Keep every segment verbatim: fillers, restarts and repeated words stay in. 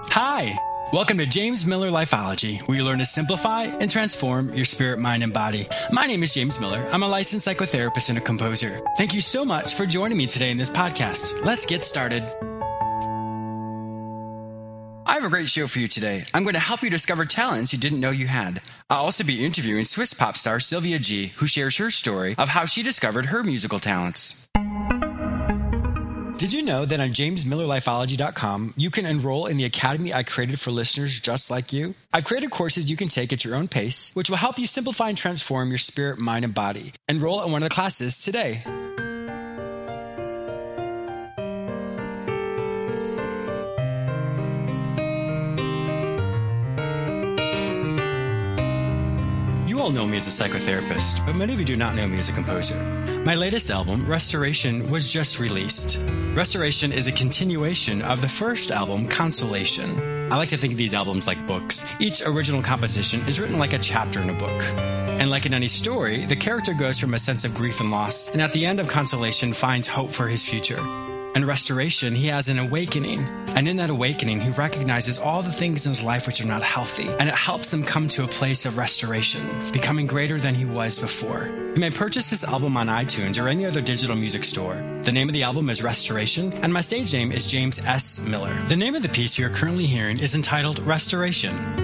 Hi! Welcome to James Miller Lifeology, where you learn to simplify and transform your spirit, mind, and body. My name is James Miller. I'm a licensed psychotherapist and a composer. Thank you so much for joining me today in this podcast. Let's get started. I have a great show for you today. I'm going to help you discover talents you didn't know you had. I'll also be interviewing Swiss pop star Sylvia G, who shares her story of how she discovered her musical talents. Did you know that on james miller lifeology dot com, you can enroll in the academy I created for listeners just like you? I've created courses you can take at your own pace, which will help you simplify and transform your spirit, mind, and body. Enroll in one of the classes today. You all know me as a psychotherapist, but many of you do not know me as a composer. My latest album, Restoration, was just released. Restoration is a continuation of the first album, Consolation. I like to think of these albums like books. Each original composition is written like a chapter in a book. And like in any story, the character goes from a sense of grief and loss, and at the end of Consolation finds hope for his future. In Restoration, he has an awakening. And in that awakening, he recognizes all the things in his life which are not healthy. And it helps him come to a place of restoration, becoming greater than he was before. You may purchase this album on iTunes or any other digital music store. The name of the album is Restoration, and my stage name is James S. Miller. The name of the piece you're currently hearing is entitled Restoration.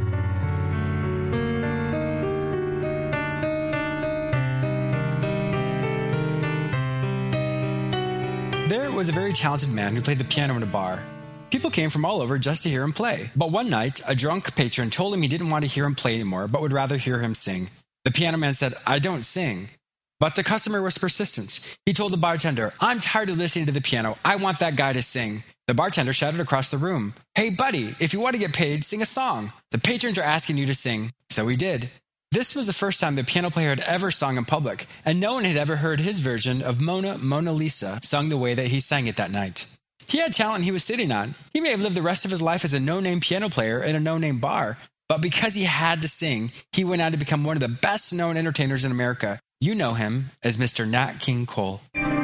There was a very talented man who played the piano in a bar. People came from all over just to hear him play. But one night, a drunk patron told him he didn't want to hear him play anymore, but would rather hear him sing. The piano man said, "I don't sing." But the customer was persistent. He told the bartender, "I'm tired of listening to the piano. I want that guy to sing." The bartender shouted across the room, "Hey, buddy, if you want to get paid, sing a song. The patrons are asking you to sing." So he did. This was the first time the piano player had ever sung in public, and no one had ever heard his version of Mona Mona Lisa sung the way that he sang it that night. He had talent he was sitting on. He may have lived the rest of his life as a no-name piano player in a no-name bar, but because he had to sing, he went on to become one of the best-known entertainers in America. You know him as Mister Nat King Cole.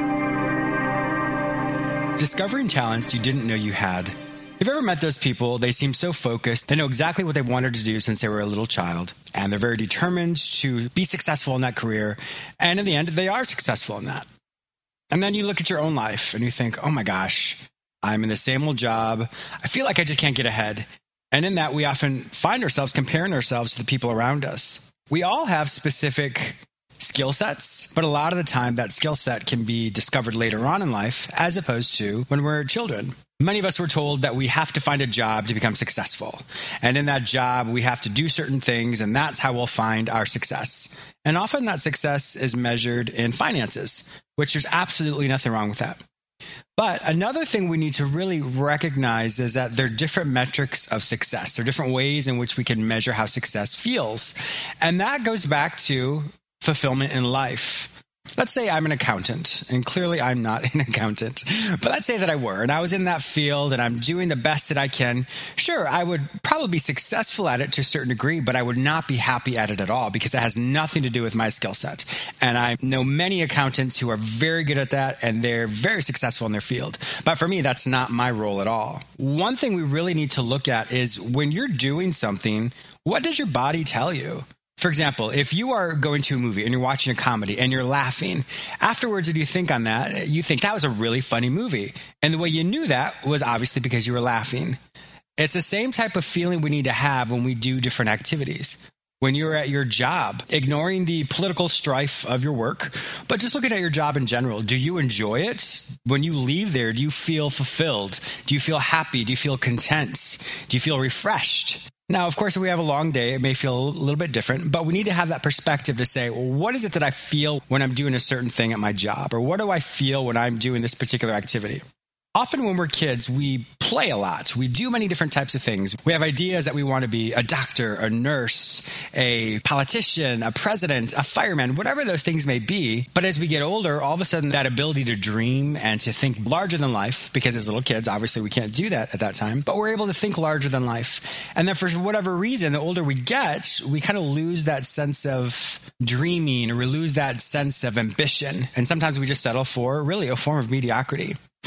Discovering talents you didn't know you had. Have you ever met those people? They seem so focused. They know exactly what they've wanted to do since they were a little child. And they're very determined to be successful in that career. And in the end, they are successful in that. And then you look at your own life and you think, oh my gosh, I'm in the same old job. I feel like I just can't get ahead. And in that, we often find ourselves comparing ourselves to the people around us. We all have specific skill sets, but a lot of the time that skill set can be discovered later on in life as opposed to when we're children. Many of us were told that we have to find a job to become successful. And in that job, we have to do certain things, and that's how we'll find our success. And often that success is measured in finances, which there's absolutely nothing wrong with that. But another thing we need to really recognize is that there are different metrics of success. There are different ways in which we can measure how success feels. And that goes back to fulfillment in life. Let's say I'm an accountant, and clearly I'm not an accountant, but let's say that I were, and I was in that field, and I'm doing the best that I can. Sure, I would probably be successful at it to a certain degree, but I would not be happy at it at all because it has nothing to do with my skill set. And I know many accountants who are very good at that, and they're very successful in their field. But for me, that's not my role at all. One thing we really need to look at is when you're doing something, what does your body tell you? For example, if you are going to a movie and you're watching a comedy and you're laughing, afterwards, what do you think on that? You think that was a really funny movie. And the way you knew that was obviously because you were laughing. It's the same type of feeling we need to have when we do different activities. When you're at your job, ignoring the political strife of your work, but just looking at your job in general, do you enjoy it? When you leave there, do you feel fulfilled? Do you feel happy? Do you feel content? Do you feel refreshed? Now, of course, if we have a long day, it may feel a little bit different, but we need to have that perspective to say, well, what is it that I feel when I'm doing a certain thing at my job? Or what do I feel when I'm doing this particular activity? Often when we're kids, we play a lot. We do many different types of things. We have ideas that we want to be a doctor, a nurse, a politician, a president, a fireman, whatever those things may be. But as we get older, all of a sudden that ability to dream and to think larger than life, because as little kids, obviously we can't do that at that time, but we're able to think larger than life. And then for whatever reason, the older we get, we kind of lose that sense of dreaming, or we lose that sense of ambition. And sometimes we just settle for really a form of mediocrity.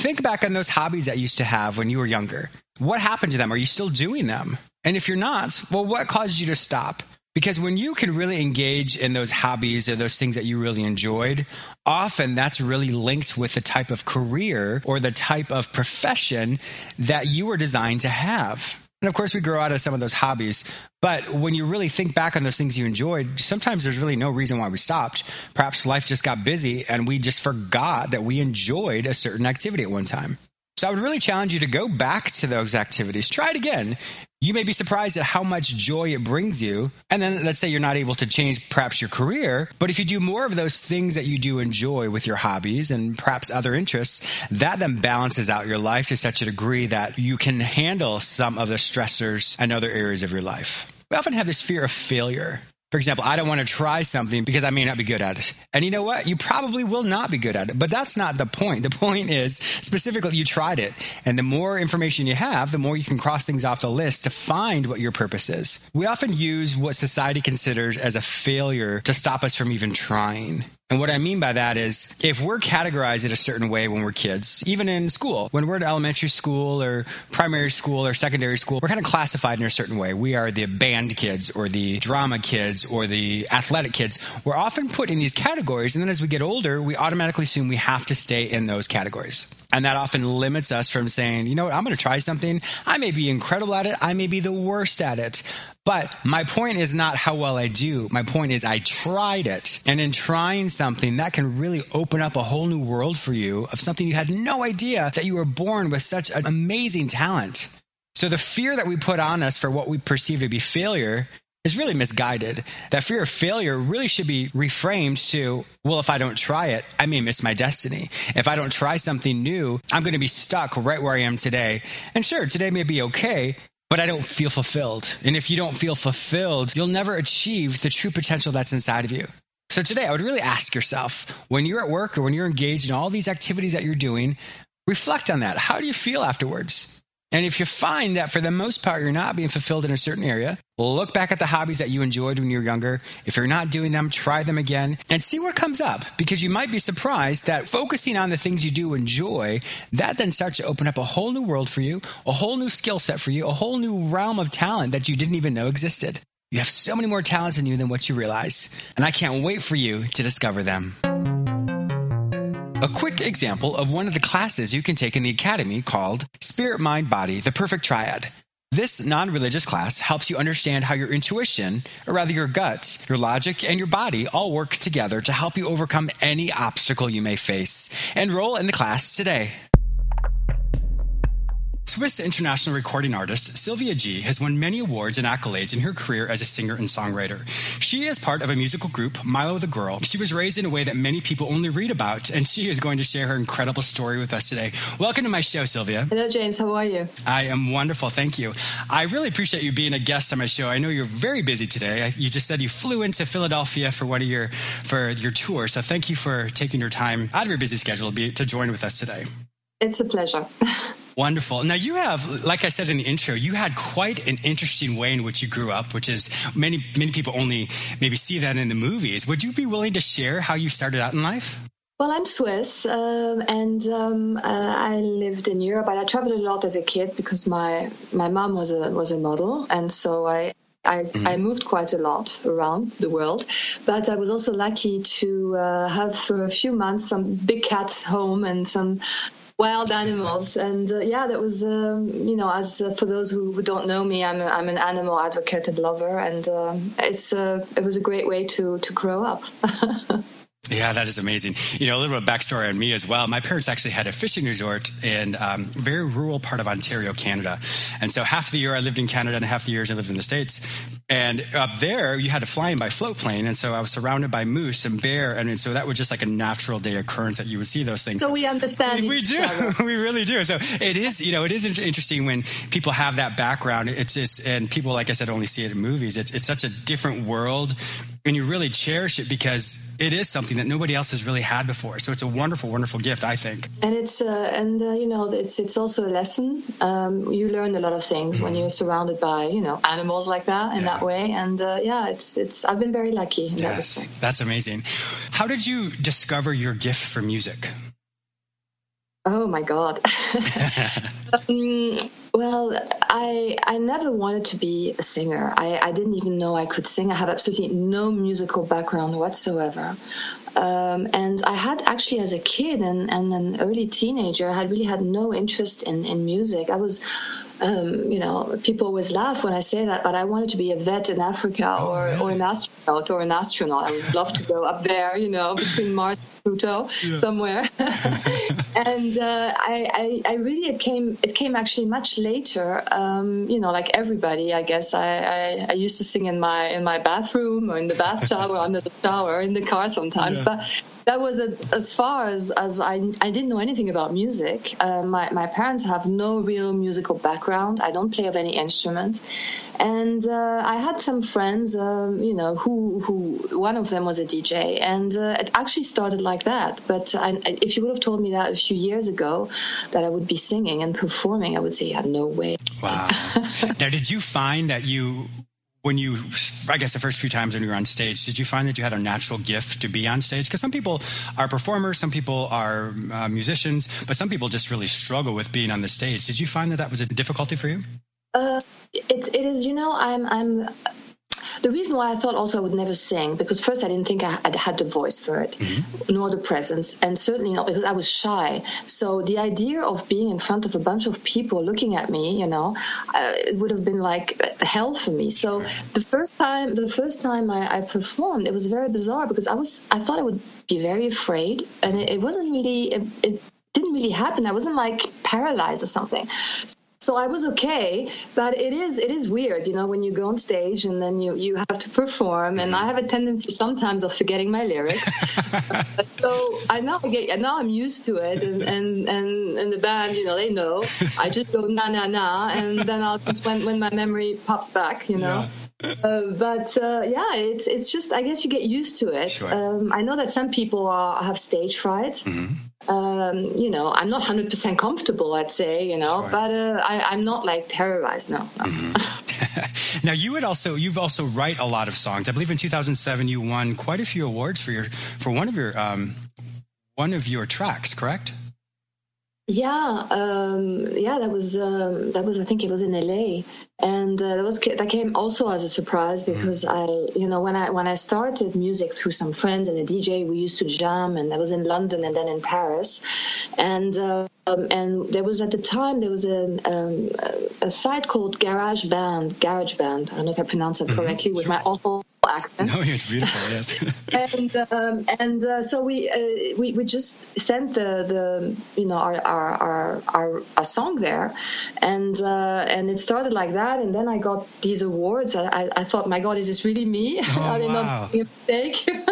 think back on those hobbies that you used to have when you were younger. What happened to them? Are you still doing them? And if you're not, well, what caused you to stop? Because when you can really engage in those hobbies or those things that you really enjoyed, often that's really linked with the type of career or the type of profession that you were designed to have. And of course, we grow out of some of those hobbies. But when you really think back on those things you enjoyed, sometimes there's really no reason why we stopped. Perhaps life just got busy and we just forgot that we enjoyed a certain activity at one time. So I would really challenge you to go back to those activities. Try it again. You may be surprised at how much joy it brings you. And then let's say you're not able to change perhaps your career, but if you do more of those things that you do enjoy with your hobbies and perhaps other interests, that then balances out your life to such a degree that you can handle some of the stressors and other areas of your life. We often have this fear of failure. For example, I don't want to try something because I may not be good at it. And you know what? You probably will not be good at it, but that's not the point. The point is specifically you tried it. And the more information you have, the more you can cross things off the list to find what your purpose is. We often use what society considers as a failure to stop us from even trying. And what I mean by that is if we're categorized in a certain way when we're kids, even in school, when we're in elementary school or primary school or secondary school, we're kind of classified in a certain way. We are the band kids or the drama kids or the athletic kids. We're often put in these categories. And then as we get older, we automatically assume we have to stay in those categories. And that often limits us from saying, you know what, I'm going to try something. I may be incredible at it. I may be the worst at it. But my point is not how well I do. My point is I tried it. And in trying something, that can really open up a whole new world for you of something you had no idea that you were born with such an amazing talent. So the fear that we put on us for what we perceive to be failure is really misguided. That fear of failure really should be reframed to, well, if I don't try it, I may miss my destiny. If I don't try something new, I'm going to be stuck right where I am today. And sure, today may be okay, but I don't feel fulfilled. And if you don't feel fulfilled, you'll never achieve the true potential that's inside of you. So today, I would really ask yourself, when you're at work or when you're engaged in all these activities that you're doing, reflect on that. How do you feel afterwards? And if you find that for the most part, you're not being fulfilled in a certain area, well, look back at the hobbies that you enjoyed when you were younger. If you're not doing them, try them again and see what comes up, because you might be surprised that focusing on the things you do enjoy, that then starts to open up a whole new world for you, a whole new skill set for you, a whole new realm of talent that you didn't even know existed. You have so many more talents in you than what you realize, and I can't wait for you to discover them. A quick example of one of the classes you can take in the Academy called Spirit, Mind, Body, the Perfect Triad. This non-religious class helps you understand how your intuition, or rather your gut, your logic, and your body all work together to help you overcome any obstacle you may face. Enroll in the class today. Swiss international recording artist Sylvia G has won many awards and accolades in her career as a singer and songwriter. She is part of a musical group, Milo the Girl. She was raised in a way that many people only read about, and she is going to share her incredible story with us today. Welcome to my show, Sylvia. Hello, James. How are you? I am wonderful. Thank you. I really appreciate you being a guest on my show. I know you're very busy today. You just said you flew into Philadelphia for one of your for your tour, so thank you for taking your time out of your busy schedule to, be, to join with us today. It's a pleasure. Wonderful. Now you have, like I said in the intro, you had quite an interesting way in which you grew up, which is many, many people only maybe see that in the movies. Would you be willing to share how you started out in life? Well, I'm Swiss, um, and um, uh, I lived in Europe, and I traveled a lot as a kid because my my mom was a was a model, and so I. I, mm-hmm. I moved quite a lot around the world, but I was also lucky to uh, have for a few months some big cats home and some wild animals. And uh, yeah, that was, um, you know, as uh, for those who, who don't know me, I'm, a, I'm an animal advocate and lover, and um, it's uh, it was a great way to, to grow up. Yeah, that is amazing. You know, a little bit of backstory on me as well. My parents actually had a fishing resort in um, a very rural part of Ontario, Canada. And so half the year I lived in Canada and half the years I lived in the States. And up there, you had to fly in by float plane. And so I was surrounded by moose and bear. And so that was just like a natural day occurrence that you would see those things. So we understand We each do. other. We really do. So it is, you know, it is interesting when people have that background. It's just, and people, like I said, only see it in movies. It's, it's such a different world. And you really cherish it because it is something that nobody else has really had before. So it's a wonderful, wonderful gift, I think. And it's uh, and uh, you know it's it's also a lesson. Um, you learn a lot of things mm-hmm. when you're surrounded by you know animals like that in yeah. that way. And uh, yeah, it's it's I've been very lucky in yes, that respect. That's amazing. How did you discover your gift for music? Oh my God. um, well, I I never wanted to be a singer. I, I didn't even know I could sing. I have absolutely no musical background whatsoever. Um, and I had actually, as a kid and, and an early teenager, I had really had no interest in, in music. I was, um, you know, people always laugh when I say that, but I wanted to be a vet in Africa Oh, or, really? or an astronaut or an astronaut. I would love to go up there, you know, between Mars and Pluto yeah. somewhere. and uh, I, I, I really, it came, it came actually much later. Um, you know, like everybody, I guess. I, I, I used to sing in my in my bathroom or in the bathtub or under the shower, in the car sometimes. Yeah. But that was a, as far as, as I, I didn't know anything about music. Uh, my, my parents have no real musical background. I don't play of any instrument. And uh, I had some friends, um, you know, who, who one of them was a D J. And uh, it actually started like that. But I, if you would have told me that a few years ago, that I would be singing and performing, I would say, yeah, no way. Wow. Now, did you find that you... When you, I guess the first few times when you were on stage, did you find that you had a natural gift to be on stage? Because some people are performers, some people are uh, musicians, but some people just really struggle with being on the stage. Did you find that that was a difficulty for you? Uh, it, it is, you know, I'm, I'm, the reason why I thought also I would never sing, because first I didn't think I, I had the voice for it, mm-hmm. nor the presence, and certainly not because I was shy. So the idea of being in front of a bunch of people looking at me, you know, uh, it would have been like hell for me. So the first time, the first time I, I performed, it was very bizarre because I was, I thought I would be very afraid, and it, it wasn't really, it, it didn't really happen. I wasn't like paralyzed or something. So I was okay, but it is it is weird, you know, when you go on stage and then you, you have to perform, and I have a tendency sometimes of forgetting my lyrics. So I now get now I'm used to it, and, and, and, and the band, you know, they know. I just go na na na, and then I'll just when when my memory pops back, you know. Yeah. Uh, but uh, yeah, it's it's just I guess you get used to it. Sure. Um, I know that some people are, have stage fright. Mm-hmm. Um, you know, I'm not one hundred percent comfortable, I'd say, you know, sure. but uh, I, I'm not like terrorized, no. no. Mm-hmm. Now, you would also, you've also write a lot of songs. I believe in two thousand seven you won quite a few awards for your, for one of your, um, one of your tracks, correct? Yeah, um, yeah, that was um, that was I think it was in L A, and uh, that was that came also as a surprise because I, you know, when I when I started music through some friends and a D J, we used to jam, and that was in London and then in Paris, and uh, um, and there was at the time there was a um, a site called Garage Band, Garage Band. I don't know if I pronounced it correctly mm-hmm. with my awful accent. No, it's beautiful, yes. and um, and uh, so we, uh, we we just sent the, the you know our our, our our our song there, and uh, and it started like that, and then I got these awards. I, I thought, my God, is this really me? Oh, Are they wow. not making a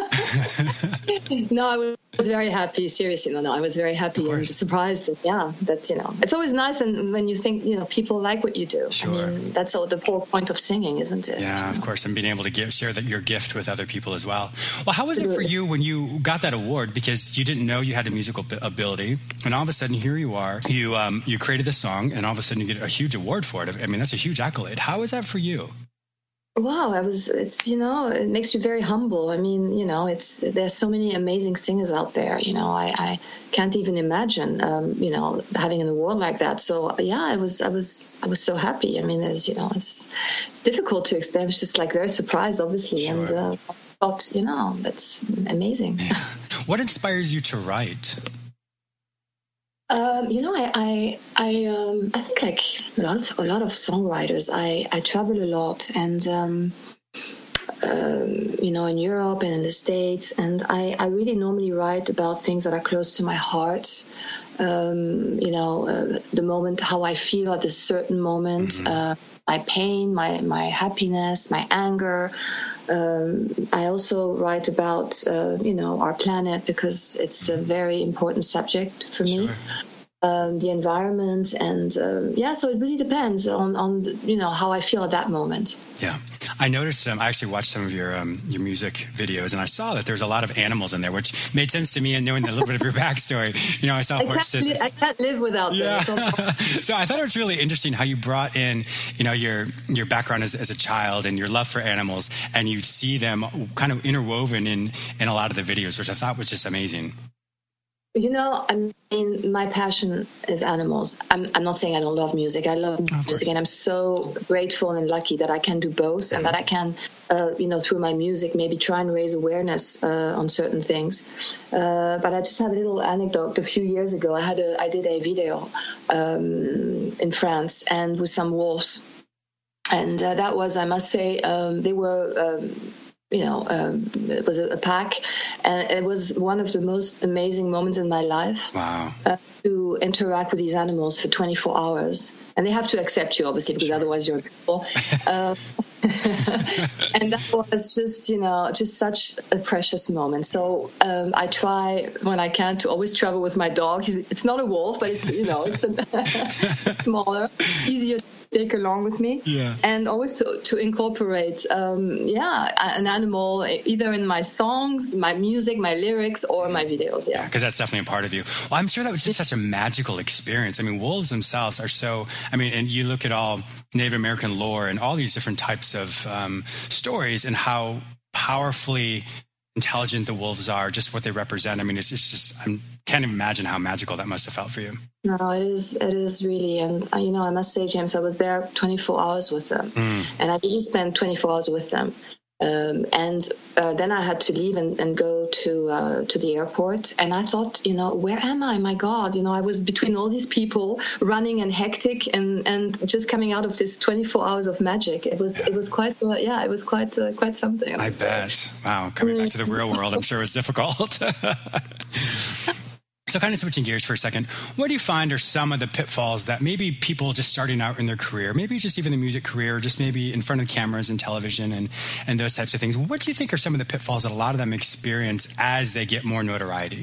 mistake? No, I was very happy. Seriously, no, no, I was very happy and surprised. And yeah, that you know, it's always nice, and when you think you know people like what you do. Sure. I mean, that's all the whole point of singing, isn't it? Yeah, of course, and being able to give, share that your gift with other people as well. Well, how was it for you when you got that award? Because you didn't know you had a musical ability, and all of a sudden here you are. You um, you created the song, and all of a sudden you get a huge award for it. I mean, that's a huge accolade. How is that for you? Wow, I was, it's, you know, it makes you very humble. I mean, you know, it's, there's so many amazing singers out there, you know, I, I can't even imagine, um, you know, having an award like that. So yeah, I was, I was, I was so happy. I mean, there's, you know, it's, it's difficult to explain. I was just like very surprised, obviously. Sure. And uh, I thought, you know, that's amazing. Yeah. What inspires you to write? Um, you know, I I I, um, I think like a lot of a lot of songwriters. I, I travel a lot, and um, um, you know, in Europe and in the States, and I, I really normally write about things that are close to my heart. Um, you know, uh, the moment, how I feel at a certain moment, mm-hmm. uh, my pain, my my happiness, my anger. Um, I also write about, uh, you know, our planet because it's a very important subject for me. Sure. Um, the environment and um, yeah, so it really depends on, on you know how I feel at that moment. Yeah, I noticed. Um, I actually watched some of your um, your music videos, and I saw that there's a lot of animals in there, which made sense to me. And knowing a little bit of your backstory, you know, I saw I horses. Can't li- I can't live without yeah. them. So I thought it was really interesting how you brought in, you know, your your background as, as a child and your love for animals, and you see them kind of interwoven in in a lot of the videos, which I thought was just amazing. You know, I mean, my passion is animals. I'm, I'm not saying I don't love music. I love Oh, music, and I'm so grateful and lucky that I can do both, mm-hmm. and that I can, uh, you know, through my music, maybe try and raise awareness uh, on certain things. Uh, but I just have a little anecdote. A few years ago, I had a, I did a video um, in France, and with some wolves, and uh, that was, I must say, um, they were. Um, You know, um, it was a, a pack, and it was one of the most amazing moments in my life. Wow! Uh, to interact with these animals for twenty-four hours, and they have to accept you, obviously, because sure. otherwise you're in trouble. uh, and that was just, you know, just such a precious moment. So um, I try when I can to always travel with my dog. He's, it's not a wolf, but it's, you know, it's a smaller, easier to take along with me, yeah. and always to, to incorporate, um, yeah, an animal either in my songs, my music, my lyrics, or my videos. Yeah, because yeah, that's definitely a part of you. Well, I'm sure that was just such a magical experience. I mean, wolves themselves are so. I mean, and you look at all Native American lore and all these different types of um, stories and how powerfully intelligent the wolves are, just what they represent. I mean, it's, it's just I can't even imagine how magical that must have felt for you. No, it is. It is really, and uh, you know, I must say, James, I was there twenty-four hours with them, mm. and I didn't spend twenty-four hours with them. Um, and uh, then I had to leave and, and go to uh, to the airport. And I thought, you know, where am I? My God, you know, I was between all these people, running and hectic, and, and just coming out of this twenty-four hours of magic. It was yeah. it was quite uh, yeah, it was quite uh, quite something. I, I bet. Say. Wow, coming mm. back to the real world, I'm sure it was difficult. So kind of switching gears for a second, what do you find are some of the pitfalls that maybe people just starting out in their career, maybe just even the music career, or just maybe in front of cameras and television and, and those types of things, what do you think are some of the pitfalls that a lot of them experience as they get more notoriety?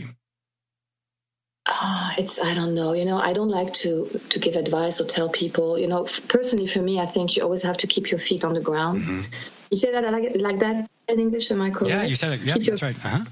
Uh, it's, I don't know, you know, I don't like to, to give advice or tell people, you know, personally for me, I think you always have to keep your feet on the ground. Mm-hmm. You say that like, like that in English, am I correct? Yeah, you said it. Yeah, keep that's your- right. Uh-huh.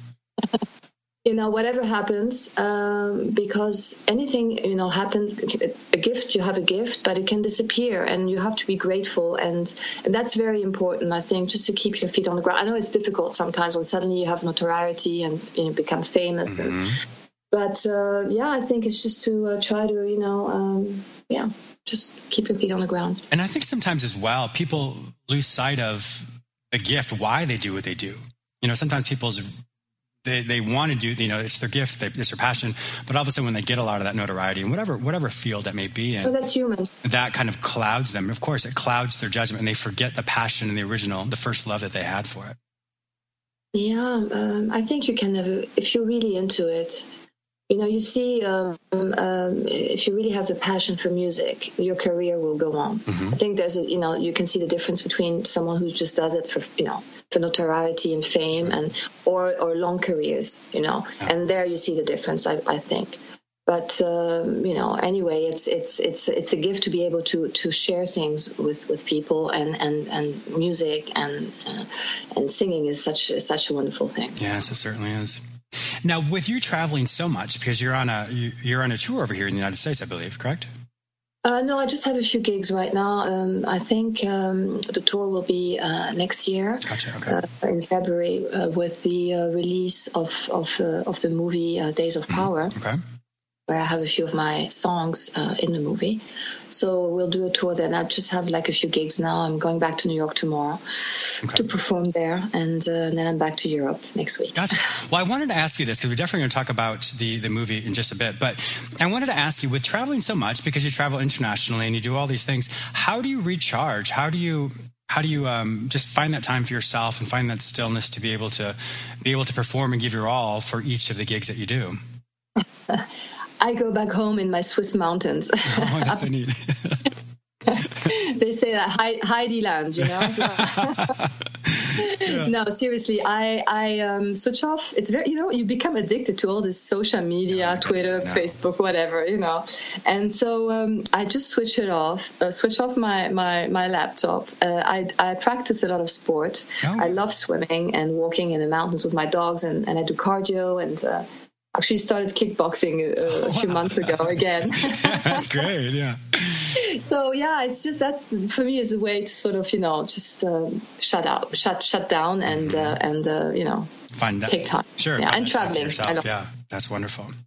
You know, whatever happens, um, because anything, you know, happens, a gift, you have a gift, but it can disappear, and you have to be grateful. And, and that's very important, I think, just to keep your feet on the ground. I know it's difficult sometimes when suddenly you have notoriety and, you know, become famous. Mm-hmm. And, but, uh, yeah, I think it's just to uh, try to, you know, um, yeah, just keep your feet on the ground. And I think sometimes as well, people lose sight of the gift, why they do what they do. You know, sometimes people's They they want to do, you know, it's their gift, they, it's their passion, but all of a sudden when they get a lot of that notoriety in whatever whatever field that may be in, well, that's human. That kind of clouds them. Of course, it clouds their judgment, and they forget the passion and the original, the first love that they had for it. Yeah, um, I think you can never, if you're really into it, you know, you see, um, um, if you really have the passion for music, your career will go on. Mm-hmm. I think there's a, you know, you can see the difference between someone who just does it for, you know, for notoriety and fame, sure. and or or long careers, you know, yeah. and there you see the difference, I, I think. But um, you know, anyway, it's it's it's it's a gift to be able to to share things with, with people, and, and, and music and uh, and singing is such such a wonderful thing. Yes, it certainly is. Now, with you traveling so much, because you're on a you're on a tour over here in the United States, I believe, correct? Uh, no, I just have a few gigs right now. Um, I think um, the tour will be uh, next year, gotcha, okay. uh, in February, uh, with the uh, release of of uh, of the movie uh, Days of Power. Mm-hmm. Okay. Where I have a few of my songs uh, in the movie. So we'll do a tour there. And I just have like a few gigs now. I'm going back to New York tomorrow okay. to perform there. And, uh, and then I'm back to Europe next week. Gotcha. Well, I wanted to ask you this, because we're definitely going to talk about the, the movie in just a bit. But I wanted to ask you, with traveling so much, because you travel internationally and you do all these things, how do you recharge? How do you... How do you um, just find that time for yourself and find that stillness to be able to be able to perform and give your all for each of the gigs that you do? I go back home in my Swiss mountains. Oh, that's so neat. They say that Heidi land, you know. So. Yeah. No, seriously, I I um, switch off. It's very, you know, you become addicted to all this social media, yeah, Twitter, Facebook, whatever, you know. And so um, I just switch it off. Uh, switch off my my my laptop. Uh, I I practice a lot of sport. Oh. I love swimming and walking in the mountains with my dogs, and, and I do cardio and. Uh, Actually started kickboxing uh, oh, a few wow. months ago again. That's great, yeah. So yeah, it's just, that's for me is a way to sort of, you know, just um, shut out, shut shut down, and mm-hmm. uh, and uh, you know, find that, take time. Sure, yeah, and traveling. Yourself. Yeah, that's wonderful.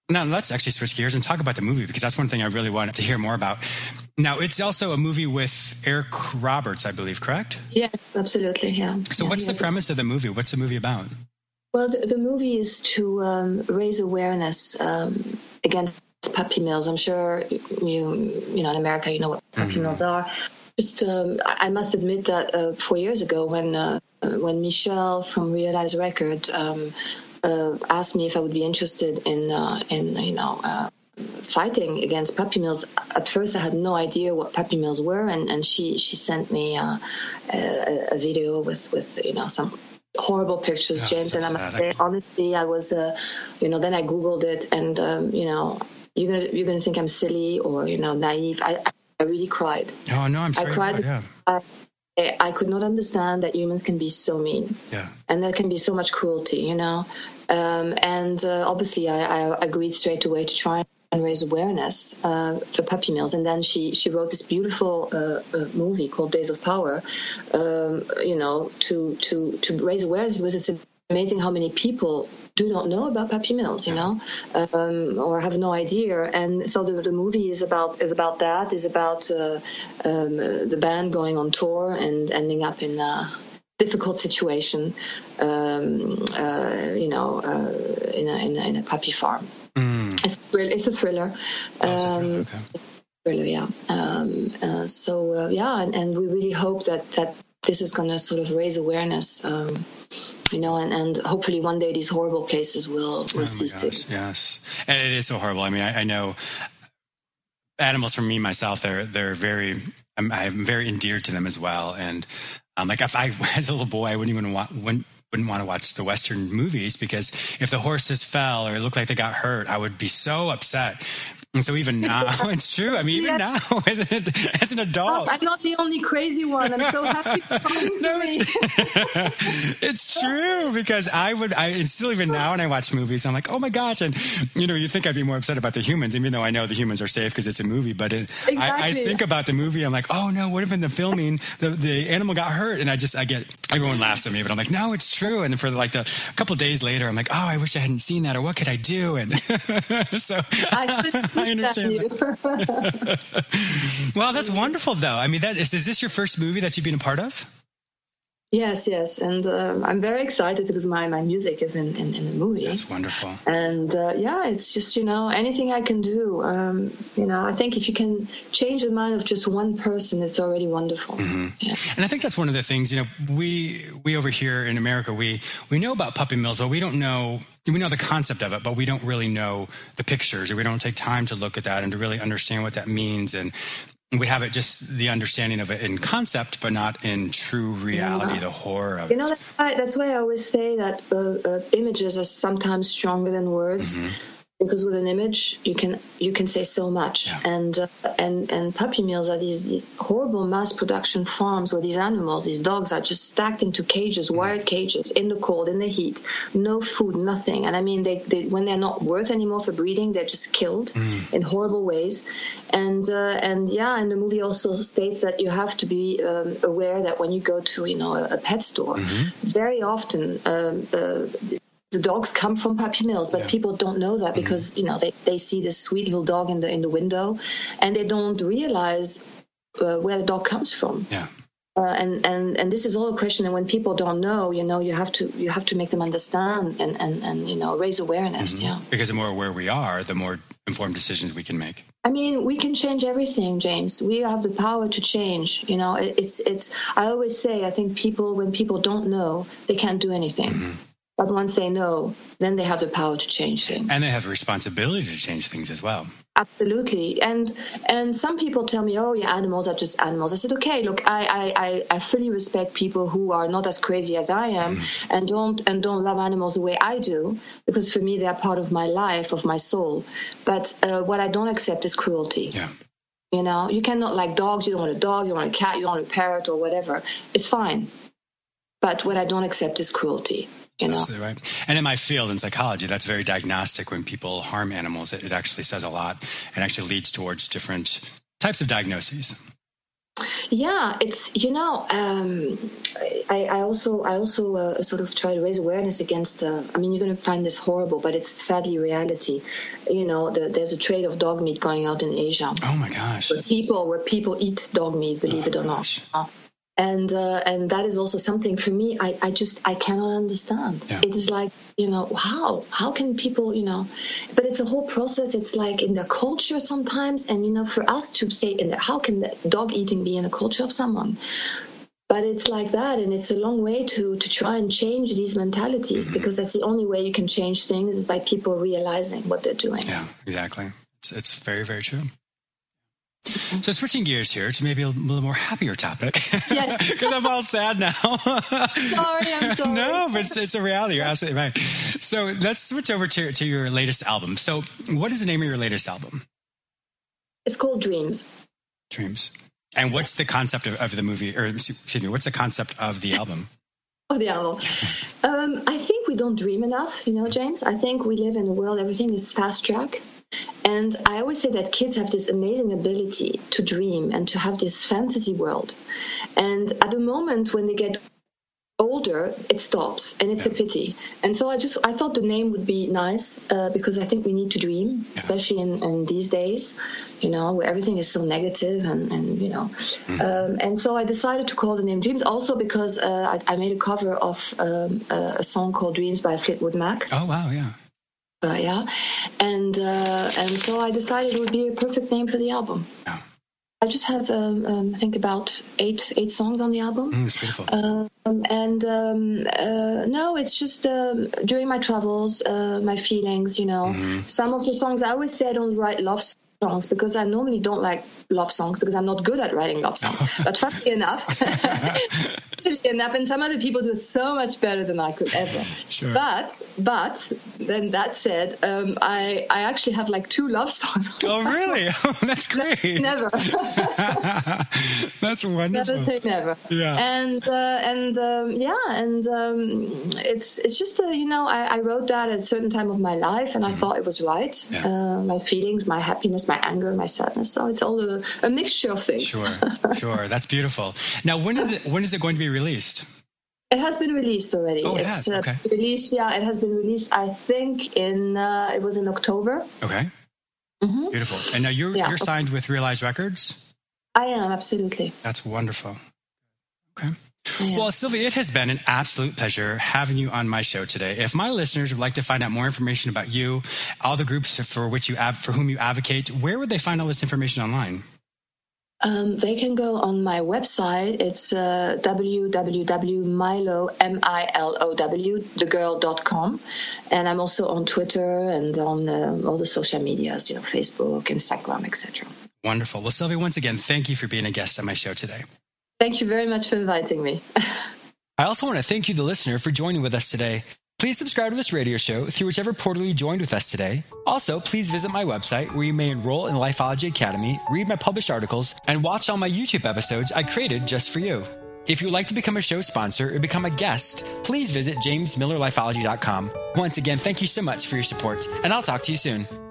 Now, let's actually switch gears and talk about the movie, because that's one thing I really wanted to hear more about. Now, it's also a movie with Eric Roberts, I believe, correct? Yes, absolutely, yeah. So yeah, what's the yes. premise of the movie? What's the movie about? Well, the, the movie is to um, raise awareness um, against puppy mills. I'm sure you, you know, in America, you know what puppy mm-hmm. mills are. Just, um, I must admit that uh, four years ago, when uh, when Michelle from Realize Record um, uh, asked me if I would be interested in, uh, in you know, uh, fighting against puppy mills, at first I had no idea what puppy mills were, and, and she she sent me uh, a, a video with with you know some horrible pictures, oh, James, so and I must say, honestly, I was, uh, you know, then I Googled it, and, um, you know, you're going to you're gonna think I'm silly or, you know, naive. I, I really cried. Oh, no, I'm sorry. I cried. Yeah. I, I could not understand that humans can be so mean. Yeah. And there can be so much cruelty, you know. Um, and uh, obviously I, I agreed straight away to try and raise awareness uh, for puppy mills. And then she, she wrote this beautiful uh, uh, movie called Days of Power, um, you know, to, to, to raise awareness, because it's amazing how many people do not know about puppy mills, you know, um, or have no idea. And so the, the movie is about is about that, is about uh, um, the band going on tour and ending up in a difficult situation, um, uh, you know, uh, in, a, in, a, in a puppy farm. Mm. It's, it's a thriller. Oh, um, it's a thriller, okay. Thriller, yeah. Um, uh, so, uh, yeah, and, and we really hope that, that this is going to sort of raise awareness, um, you know, and, and hopefully one day these horrible places will, will oh cease to. Yes, and it is so horrible. I mean, I, I know animals, for me, myself, they're they're very, I'm, I'm very endeared to them as well. And um, like if I, as a little boy, I wouldn't even want, wouldn't, wouldn't want to watch the Western movies, because if the horses fell or it looked like they got hurt, I would be so upset. And so even now, it's true. I mean, even yeah. now, as an, as an adult. I'm not the only crazy one. I'm so happy you're talking to no, me. It's, it's true, because I would, I still even now when I watch movies, I'm like, oh my gosh. And, you know, you think I'd be more upset about the humans, even though I know the humans are safe because it's a movie. But it, exactly. I, I think about the movie, I'm like, oh no, what if in the filming, the, the animal got hurt? And I just, I get, everyone laughs at me, but I'm like, no, it's true. And for like the, a couple of days later, I'm like, oh, I wish I hadn't seen that, or what could I do? And so I, I understand that. Well, that's wonderful, though. I mean, that is, is this your first movie that you've been a part of? Yes, yes. And uh, I'm very excited because my, my music is in, in, in the movie. That's wonderful. And uh, yeah, it's just, you know, anything I can do. Um, you know, I think if you can change the mind of just one person, it's already wonderful. Mm-hmm. Yeah. And I think that's one of the things, you know, we we over here in America, we, we know about puppy mills, but we don't know, we know the concept of it, but we don't really know the pictures, or we don't take time to look at that and to really understand what that means. And we have it just the understanding of it in concept, but not in true reality, yeah. the horror of it. You know, that's why, that's why I always say that uh, uh, images are sometimes stronger than words. Mm-hmm. Because with an image, you can you can say so much, yeah. and uh, and and puppy mills are these these horrible mass production farms where these animals, these dogs, are just stacked into cages, mm. wired cages, in the cold, in the heat, no food, nothing. And I mean, they, they when they're not worth anymore for breeding, they're just killed mm. in horrible ways. And uh, and yeah, and the movie also states that you have to be um, aware that when you go to you know a, a pet store, mm-hmm. very often. Um, uh, The dogs come from puppy mills, but yeah. people don't know that because, mm-hmm. you know, they, they see this sweet little dog in the in the window, and they don't realize uh, where the dog comes from. Yeah. Uh, and, and, and this is all a question. And when people don't know, you know, you have to you have to make them understand and, and, and you know, raise awareness. Mm-hmm. Yeah. Because the more aware we are, the more informed decisions we can make. I mean, we can change everything, James. We have the power to change. You know, it, it's it's. I always say, I think people when people don't know, they can't do anything. Mm-hmm. But once they know, then they have the power to change things. And they have a responsibility to change things as well. Absolutely. And and some people tell me, oh, yeah, animals are just animals. I said, okay, look, I I, I fully respect people who are not as crazy as I am mm. and don't and don't love animals the way I do, because for me, they are part of my life, of my soul. But uh, what I don't accept is cruelty. Yeah. You know, you cannot like dogs. You don't want a dog. You want a cat. You want a parrot or whatever. It's fine. But what I don't accept is cruelty. You know? Absolutely right. And in my field in psychology, that's very diagnostic. When people harm animals, it, it actually says a lot and actually leads towards different types of diagnoses. Yeah, it's, you know, um, I, I also I also uh, sort of try to raise awareness against, uh, I mean, you're going to find this horrible, but it's sadly reality. You know, the, there's a trade of dog meat going out in Asia. Oh my gosh. Where people, where people eat dog meat, believe oh it or gosh. not. And uh, and that is also something for me, I, I just, I cannot understand. Yeah. It is like, you know, how? How can people, you know, but it's a whole process. It's like in the culture sometimes. And, you know, for us to say, in the, how can the dog eating be in the culture of someone? But it's like that. And it's a long way to, to try and change these mentalities, mm-hmm. because that's the only way you can change things is by people realizing what they're doing. Yeah, exactly. It's, it's very, very true. So switching gears here to maybe a little more happier topic. Yes. Because I'm all sad now. Sorry, I'm sorry. No, but it's, it's a reality. You're absolutely right. So let's switch over to, to your latest album. So what is the name of your latest album? It's called Dreams. Dreams. And what's the concept of, of the movie, or excuse me, what's the concept of the album? Of the album. Um, I think we don't dream enough, you know, James. I think we live in a world, everything is fast track. And I always say that kids have this amazing ability to dream and to have this fantasy world. And at the moment when they get older, it stops, and it's yeah. a pity. And so I just I thought the name would be nice, uh, because I think we need to dream, yeah. especially in, in these days, you know, where everything is so negative and, and you know. Mm-hmm. Um, and so I decided to call the name Dreams, also because uh, I, I made a cover of um, a, a song called Dreams by Fleetwood Mac. Oh, wow, yeah. Uh, yeah, and uh, and so I decided it would be a perfect name for the album. Yeah. I just have, um, um, I think, about eight eight songs on the album. Mm, it's beautiful. Um, and um, uh, no, it's just um, during my travels, uh, my feelings. You know, mm-hmm. some of the songs I always say I don't write love songs because I normally don't like love songs because I'm not good at writing love songs. But funnily enough, enough, and some other people do so much better than I could ever. Sure. But but then that said, um, I I actually have like two love songs. Oh really? Oh, that's great. Never. That's wonderful. Never say never. Yeah. And uh, and um, yeah, and um, it's it's just a, you know I, I wrote that at a certain time of my life, and I mm-hmm. thought it was right. Yeah. Uh, my feelings, my happiness, my anger, my sadness. So it's all a, a mixture of things. Sure, sure. That's beautiful. Now, when is it? When is it going to be released? It has been released already. Oh, it it's has. Okay. Uh, released. Yeah, it has been released. I think in uh, it was in October. Okay. Mm-hmm. Beautiful. And now you're yeah. you're signed with Realize Records? I am, absolutely. That's wonderful. Okay. Well, Sylvie, it has been an absolute pleasure having you on my show today. If my listeners would like to find out more information about you, all the groups for which you for whom you advocate, where would they find all this information online? Um, they can go on my website. It's uh, w w w dot milo, M I L O W, the girl dot com. And I'm also on Twitter and on uh, all the social medias, you know, Facebook, Instagram, et cetera. Wonderful. Well, Sylvie, once again, thank you for being a guest on my show today. Thank you very much for inviting me. I also want to thank you, the listener, for joining with us today. Please subscribe to this radio show through whichever portal you joined with us today. Also, please visit my website where you may enroll in the Lifeology Academy, read my published articles, and watch all my YouTube episodes I created just for you. If you would like to become a show sponsor or become a guest, please visit james miller lifeology dot com. Once again, thank you so much for your support, and I'll talk to you soon.